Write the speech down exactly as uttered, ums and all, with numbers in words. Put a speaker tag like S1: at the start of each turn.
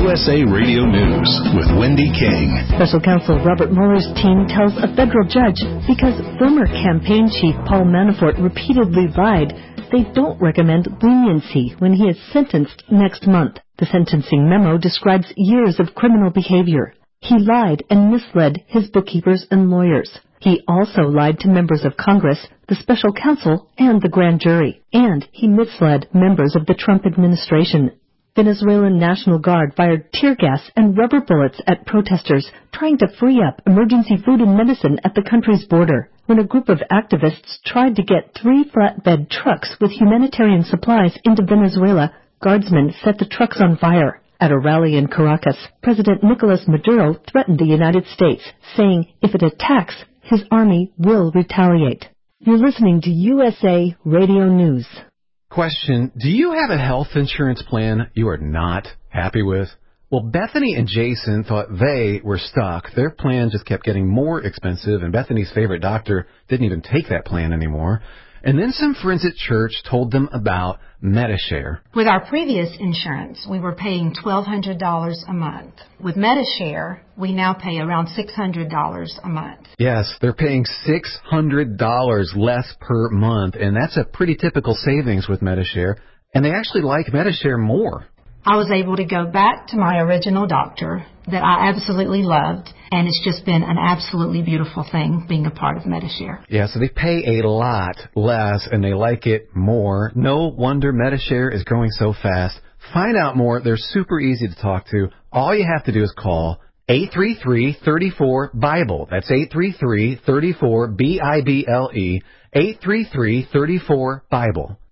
S1: U S A Radio News with Wendy King.
S2: Special Counsel Robert Mueller's team tells a federal judge because former campaign chief Paul Manafort repeatedly lied, they don't recommend leniency when he is sentenced next month. The sentencing memo describes years of criminal behavior. He lied and misled his bookkeepers and lawyers. He also lied to members of Congress, the special counsel, and the grand jury. And he misled members of the Trump administration. Venezuelan National Guard fired tear gas and rubber bullets at protesters trying to free up emergency food and medicine at the country's border. When a group of activists tried to get three flatbed trucks with humanitarian supplies into Venezuela, guardsmen set the trucks on fire. At a rally in Caracas, President Nicolas Maduro threatened the United States, saying if it attacks, his army will retaliate. You're listening to U S A Radio News.
S3: Question, do you have a health insurance plan you are not happy with? Well, Bethany and Jason thought they were stuck. Their plan just kept getting more expensive, and Bethany's favorite doctor didn't even take that plan anymore. And then some friends at church told them about Medi-Share.
S4: With our previous insurance, we were paying twelve hundred dollars a month. With Medi-Share, we now pay around six hundred dollars a month.
S3: Yes, they're paying six hundred dollars less per month, and that's a pretty typical savings with Medi-Share. And they actually like Medi-Share more.
S4: I was able to go back to my original doctor that I absolutely loved, and it's just been an absolutely beautiful thing being a part of Medi-Share.
S3: Yeah, so they pay a lot less, and they like it more. No wonder Medi-Share is growing so fast. Find out more. They're super easy to talk to. All you have to do is call eight three three, three four, BIBLE. That's eight three three, three four, B I B L E, eight three three, three four, BIBLE.